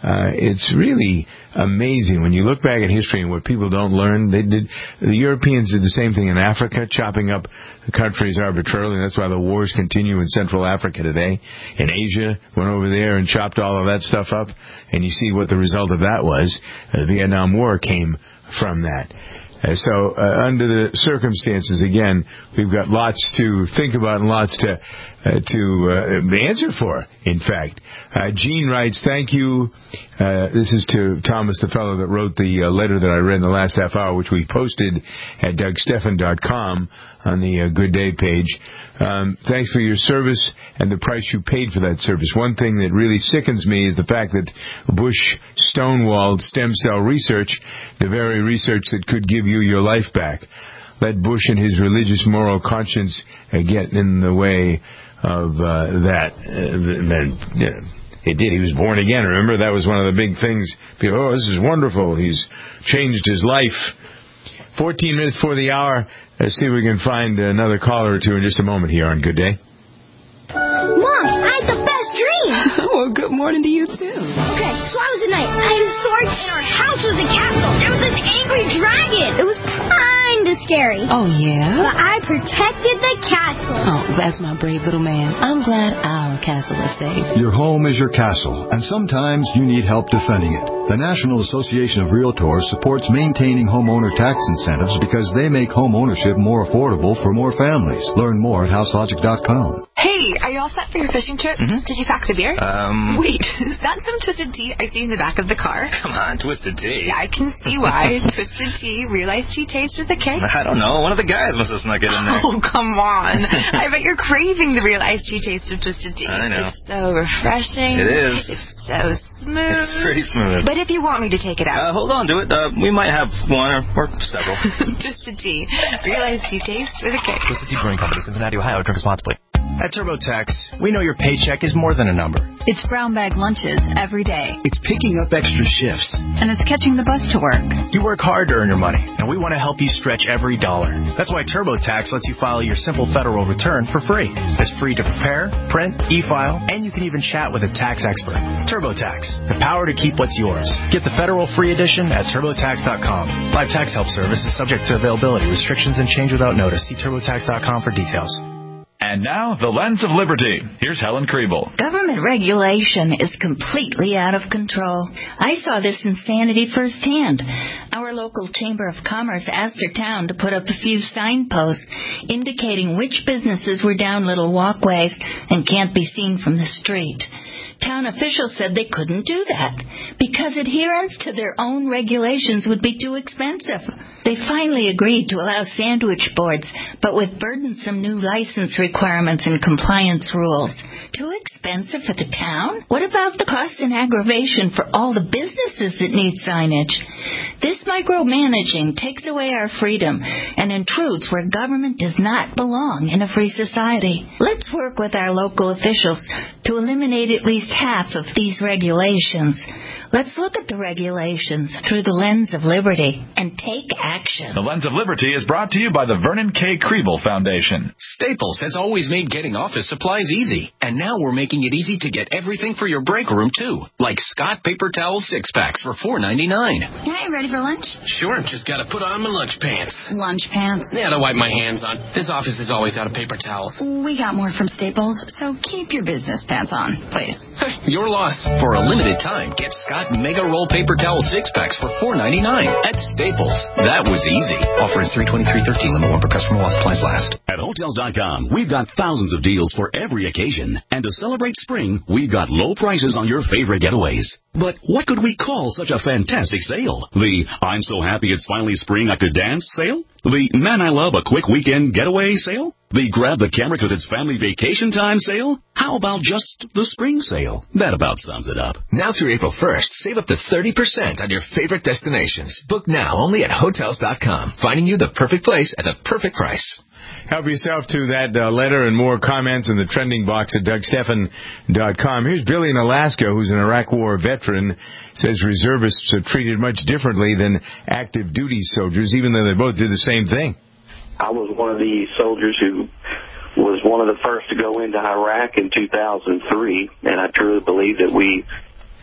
Uh, it's really amazing when you look back at history and what people don't learn. They did. The Europeans did the same thing in Africa, chopping up countries arbitrarily. That's why the wars continue in Central Africa today. In Asia, went over there and chopped all of that stuff up, and you see what the result of that was. Uh, the Vietnam War came from that. Uh, so, uh, under the circumstances, again, we've got lots to think about and lots to uh, to uh, answer for, in fact. Uh, Gene writes, thank you. Uh, this is to Thomas, the fellow that wrote the uh, letter that I read in the last half hour, which we posted at Doug Stephan dot com on the uh, Good Day page. Um, thanks for your service and the price you paid for that service. One thing that really sickens me is the fact that Bush stonewalled stem cell research, the very research that could give you your life back. Let Bush and his religious moral conscience uh, get in the way of uh, that. Uh, then, you know, it did. He was born again. Remember, that was one of the big things. People, oh, this is wonderful. He's changed his life. fourteen minutes before the hour. Let's see if we can find another caller or two in just a moment here on Good Day. Mom, I had the best dream. Well, good morning to you, too. Okay, so I was a knight. I had a sword, and our house was a castle. There was this angry dragon. It was kind of scary. Oh, yeah? But I protected the castle. Oh, that's my brave little man. I'm glad our castle is safe. Your home is your castle, and sometimes you need help defending it. The National Association of Realtors supports maintaining homeowner tax incentives because they make home ownership more affordable for more families. Learn more at house logic dot com. Hey, are you all set for your fishing trip? Mm-hmm. Did you pack the beer? Um. Wait, is that some Twisted Tea I see in the back of the car? Come on, Twisted Tea. Yeah, I can see why. Twisted Tea, real iced tea taste with a kick. I don't know. One of the guys must have snuck it in there. Oh, come on. I bet you're craving the real iced tea taste of Twisted Tea. I know. It's so refreshing. It is. It's so smooth. It's pretty smooth. But if you want me to take it out. Uh, hold on to it. Uh, we might have one or, or several. Twisted Tea, real iced tea taste with a kick. Twisted Tea Brewing Company, Cincinnati, Ohio. Drink responsibly. At TurboTax, we know your paycheck is more than a number. It's brown bag lunches every day. It's picking up extra shifts. And it's catching the bus to work. You work hard to earn your money, and we want to help you stretch every dollar. That's why TurboTax lets you file your simple federal return for free. It's free to prepare, print, e-file, and you can even chat with a tax expert. TurboTax, the power to keep what's yours. Get the federal free edition at turbo tax dot com. Live tax help service is subject to availability, restrictions, and change without notice. See turbo tax dot com for details. And now, the Lens of Liberty. Here's Helen Kriebel. Government regulation is completely out of control. I saw this insanity firsthand. Our local Chamber of Commerce asked their town to put up a few signposts indicating which businesses were down little walkways and can't be seen from the street. Town officials said they couldn't do that because adherence to their own regulations would be too expensive. They finally agreed to allow sandwich boards, but with burdensome new license requirements and compliance rules. Too expensive for the town? What about the cost and aggravation for all the businesses that need signage? This micromanaging takes away our freedom and intrudes where government does not belong in a free society. Let's work with our local officials to eliminate at least half of these regulations. Let's look at the regulations through the lens of liberty and take action. The Lens of Liberty is brought to you by the Vernon K. Kriebel Foundation. Staples has always made getting office supplies easy, and now we're making it easy to get everything for your break room, too, like Scott Paper Towel six-packs for four ninety-nine. Hey, ready for lunch? Sure, just got to put on my lunch pants. Lunch pants? Yeah, to wipe my hands on. This office is always out of paper towels. We got more from Staples, so keep your business pants on, please. Your loss. For a limited time, get Scott Mega Roll Paper Towel six-packs for four ninety-nine at Staples. That was easy. Offer is three twenty-three thirteen. Limit one per customer while supplies last. At Hotels dot com, we've got thousands of deals for every occasion. And to celebrate spring, we've got low prices on your favorite getaways. But what could we call such a fantastic sale? The I'm so happy it's finally spring I could dance sale? The man I love a quick weekend getaway sale? The grab the camera because it's family vacation time sale? How about just the spring sale? That about sums it up. Now through April first, save up to thirty percent on your favorite destinations. Book now only at Hotels dot com, finding you the perfect place at the perfect price. Help yourself to that uh, letter and more comments in the trending box at Doug Stephan dot com. Here's Billy in Alaska, who's an Iraq War veteran, says reservists are treated much differently than active duty soldiers, even though they both did the same thing. I was one of the soldiers who was one of the first to go into Iraq in two thousand three, and I truly believe that we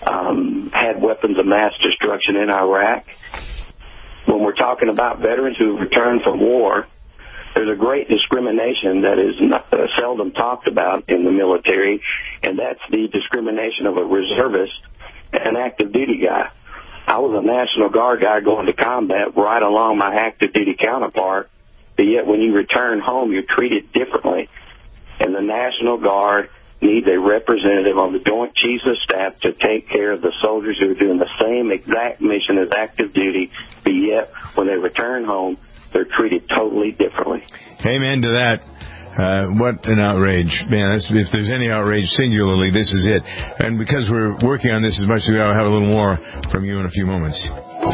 um, had weapons of mass destruction in Iraq. When we're talking about veterans who return from war, there's a great discrimination that is not, uh, seldom talked about in the military, and that's the discrimination of a reservist and active duty guy. I was a National Guard guy going to combat right along my active duty counterpart, but yet when you return home, you're treated differently. And the National Guard needs a representative on the Joint Chiefs of Staff to take care of the soldiers who are doing the same exact mission as active duty, but yet when they return home, they're treated totally differently. Amen to that. Uh, what an outrage. Man, that's, if there's any outrage singularly, this is it. And because we're working on this as much as we are, I'll have a little more from you in a few moments.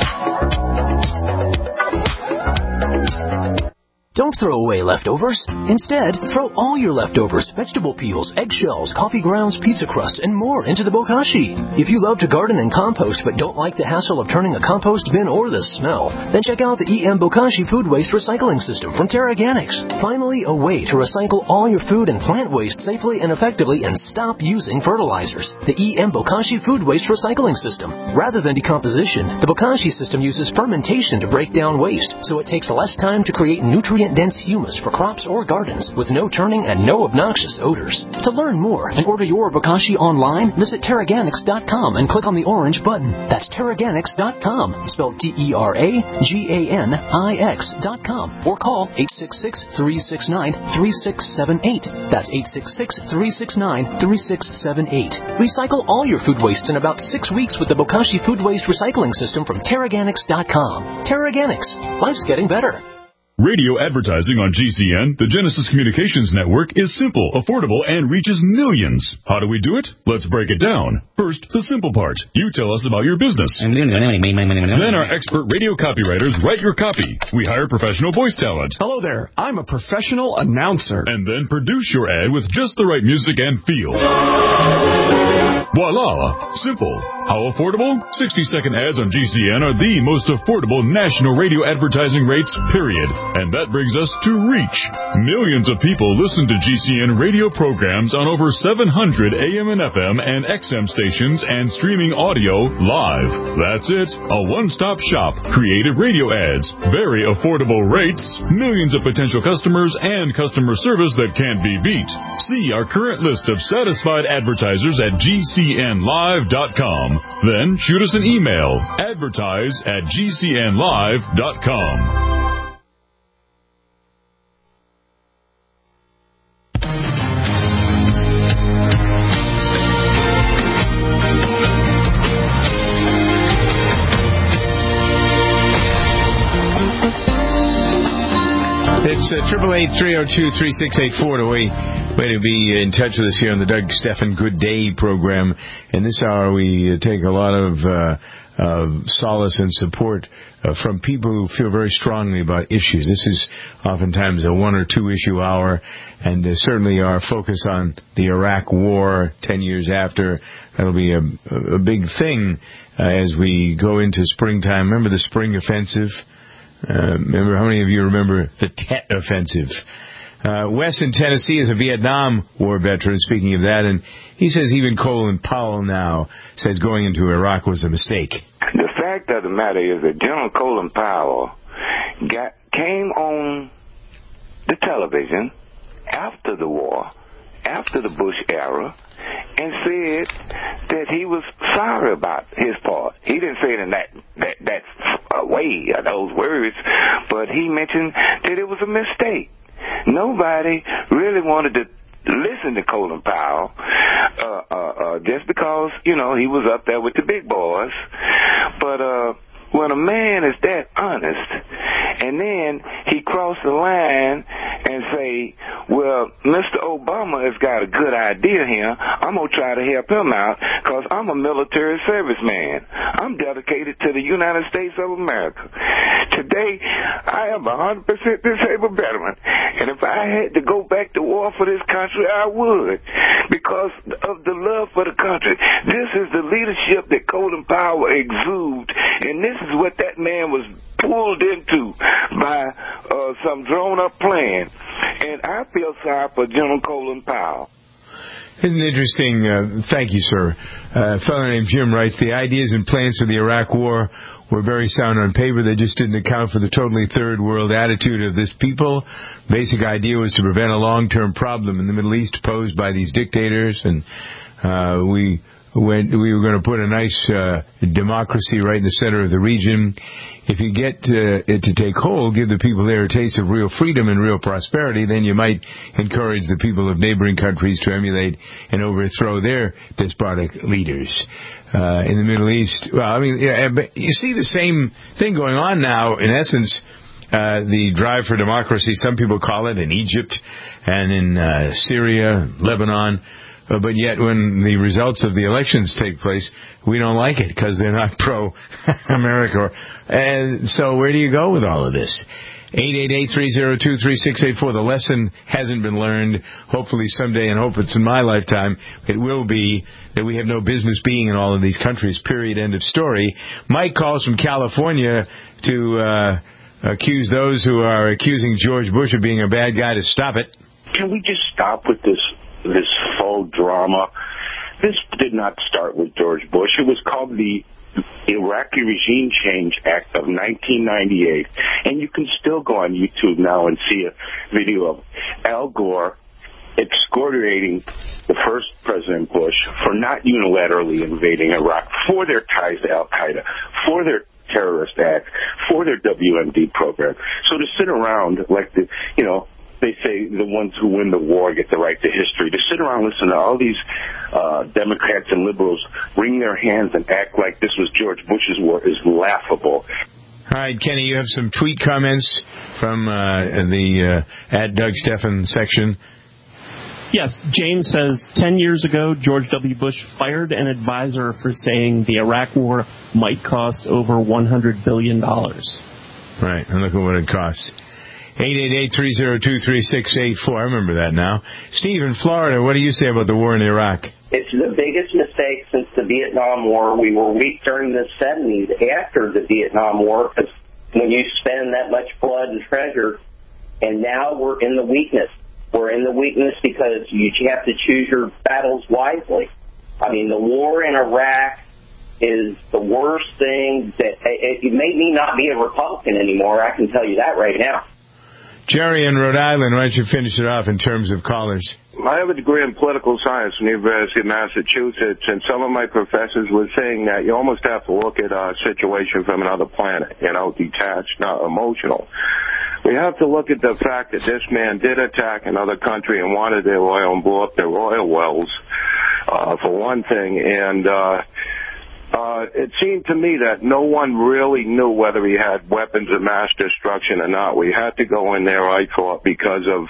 Don't throw away leftovers. Instead, throw all your leftovers, vegetable peels, eggshells, coffee grounds, pizza crusts, and more into the bokashi. If you love to garden and compost but don't like the hassle of turning a compost bin or the smell, then check out the E M Bokashi Food Waste Recycling System from Terraganics. Finally, a way to recycle all your food and plant waste safely and effectively and stop using fertilizers. The E M Bokashi Food Waste Recycling System. Rather than decomposition, the Bokashi system uses fermentation to break down waste, so it takes less time to create nutrient-dense humus for crops or gardens with no turning and no obnoxious odors. To learn more and order your Bokashi online, visit Terraganics dot com and click on the orange button. That's Terraganics dot com, spelled T E R A G A N I X dot com, or call eight six six, three six nine, three six seven eight. That's eight six six, three six nine, three six seven eight. Recycle all your food wastes in about six weeks with the Bokashi Food Waste Recycling System from Terraganics dot com. Terraganics. Life's getting better. Radio advertising on G C N, the Genesis Communications Network, is simple, affordable, and reaches millions. How do we do it? Let's break it down. First, the simple part. You tell us about your business. Then our expert radio copywriters write your copy. We hire professional voice talent. Hello there. I'm a professional announcer. And then produce your ad with just the right music and feel. Voila! Simple. How affordable? sixty-second ads on G C N are the most affordable national radio advertising rates, period. And that brings us to reach. Millions of people listen to G C N radio programs on over seven hundred A M and F M and X M stations and streaming audio live. That's it. A one-stop shop. Creative radio ads. Very affordable rates. Millions of potential customers and customer service that can't be beat. See our current list of satisfied advertisers at G C N live dot com. Then shoot us an email. Advertise at G C N live dot com. It's triple eight three oh two three six eight four. The way way to be in touch with us here on the Doug Stephan Good Day program. In this hour, we uh, take a lot of uh, uh, solace and support uh, from people who feel very strongly about issues. This is oftentimes a one or two issue hour, and uh, certainly our focus on the Iraq War ten years after. That'll be a, a big thing uh, as we go into springtime. Remember the spring offensive? Uh, remember, how many of you remember the Tet Offensive? Uh, Wes in Tennessee is a Vietnam War veteran, speaking of that, and he says even Colin Powell now says going into Iraq was a mistake. The fact of the matter is that General Colin Powell got, came on the television after the war, after the Bush era, and said that he was sorry about his part. He didn't say it in that that that way, those words, but he mentioned that it was a mistake. Nobody really wanted to listen to Colin Powell uh, uh, uh, just because, you know, he was up there with the big boys. But uh, when a man is that honest, and then he crossed the line and say, well, Mister Obama has got a good idea here. I'm going to try to help him out because I'm a military serviceman. I'm dedicated to the United States of America. Today, I am a one hundred percent disabled veteran, and if I had to go back to war for this country, I would, because of the love for the country. This is the leadership that Colin Powell exudes, and this is what that man was pulled into by uh, some drawn-up plan. And I feel sorry for General Colin Powell. Isn't it interesting? Uh, thank you, sir. Uh, a fellow named Jim writes, the ideas and plans for the Iraq War were very sound on paper. They just didn't account for the totally third world attitude of this people. Basic idea was to prevent a long-term problem in the Middle East posed by these dictators, and uh, we went, we were going to put a nice uh, democracy right in the center of the region. If you get uh, it to take hold, give the people there a taste of real freedom and real prosperity, then you might encourage the people of neighboring countries to emulate and overthrow their despotic leaders. Uh, in the Middle East, well, I mean, yeah, you see the same thing going on now, in essence, uh, the drive for democracy, some people call it, in Egypt and in uh, Syria, Lebanon. Uh, but yet when the results of the elections take place, we don't like it because they're not pro-America. And so where do you go with all of this? eight eight eight, three oh two, three six eight four. The lesson hasn't been learned. Hopefully someday, and hope it's in my lifetime, it will be that we have no business being in all of these countries, period, end of story. Mike calls from California to uh, accuse those who are accusing George Bush of being a bad guy to stop it. Can we just stop with this this faux drama? This did not start with George Bush. It was called the Iraqi Regime Change Act of nineteen ninety-eight. And you can still go on YouTube now and see a video of Al Gore excoriating the first President Bush for not unilaterally invading Iraq, for their ties to Al-Qaeda, for their terrorist act, for their W M D program. So to sit around like the, you know, they say the ones who win the war get the right to history. To sit around and listen to all these uh, Democrats and liberals wring their hands and act like this was George Bush's war is laughable. All right, Kenny, you have some tweet comments from uh, the uh, at Doug Steffen section. Yes, James says, ten years ago, George W. Bush fired an advisor for saying the Iraq war might cost over one hundred billion dollars. Right, and look at what it costs. eight eight eight, three oh two, three six eight four. I remember that now. Steve in Florida, what do you say about the war in Iraq? It's the biggest mistake since the Vietnam War. We were weak during the seventies after the Vietnam War, because when you spend that much blood and treasure, and now we're in the weakness. We're in the weakness because you have to choose your battles wisely. I mean, the war in Iraq is the worst thing that it, it made me not be a Republican anymore. I can tell you that right now. Jerry in Rhode Island, why don't you finish it off in terms of callers? I have a degree in political science from the University of Massachusetts, and some of my professors were saying that you almost have to look at a situation from another planet, you know, detached, not emotional. We have to look at the fact that this man did attack another country and wanted their oil and blew up their oil wells, uh, for one thing, and uh Uh, it seemed to me that no one really knew whether he had weapons of mass destruction or not. We had to go in there, I thought, because of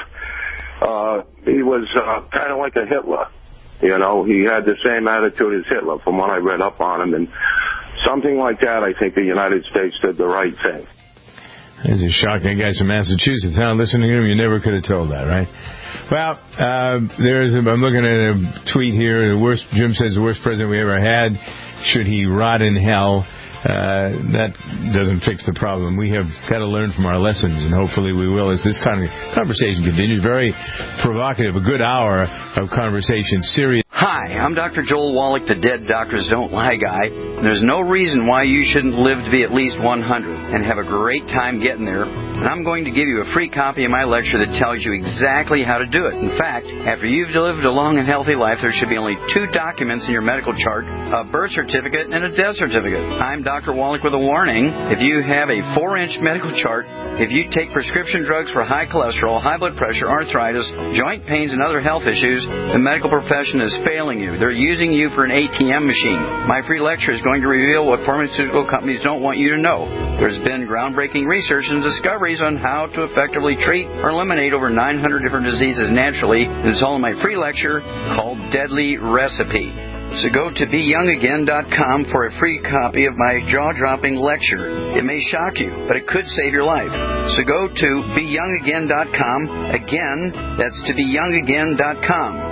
uh, he was uh, kind of like a Hitler. You know, he had the same attitude as Hitler from what I read up on him. And something like that, I think the United States did the right thing. There's a shocking guy from Massachusetts. Now, listening to him, you never could have told that, right? Well, uh, there's. A, I'm looking at a tweet here. The worst, Jim says, the worst president we ever had. Should he rot in hell? Uh, that doesn't fix the problem. We have got to learn from our lessons, and hopefully we will as this kind of conversation continues. Very provocative, a good hour of conversation. Serious. Hi, I'm Doctor Joel Wallach, the Dead Doctors Don't Lie guy. There's no reason why you shouldn't live to be at least one hundred and have a great time getting there. And I'm going to give you a free copy of my lecture that tells you exactly how to do it. In fact, after you've lived a long and healthy life, there should be only two documents in your medical chart, a birth certificate and a death certificate. I'm Doctor Wallach with a warning. If you have a four-inch medical chart, if you take prescription drugs for high cholesterol, high blood pressure, arthritis, joint pains, and other health issues, the medical profession is failing you. They're using you for an A T M machine. My free lecture is going to reveal what pharmaceutical companies don't want you to know. There's been groundbreaking research and discoveries on how to effectively treat or eliminate over nine hundred different diseases naturally. It's all in my free lecture called Deadly Recipe. So go to be young again dot com for a free copy of my jaw-dropping lecture. It may shock you, but it could save your life. So go to be young again dot com. Again, that's to be young again dot com.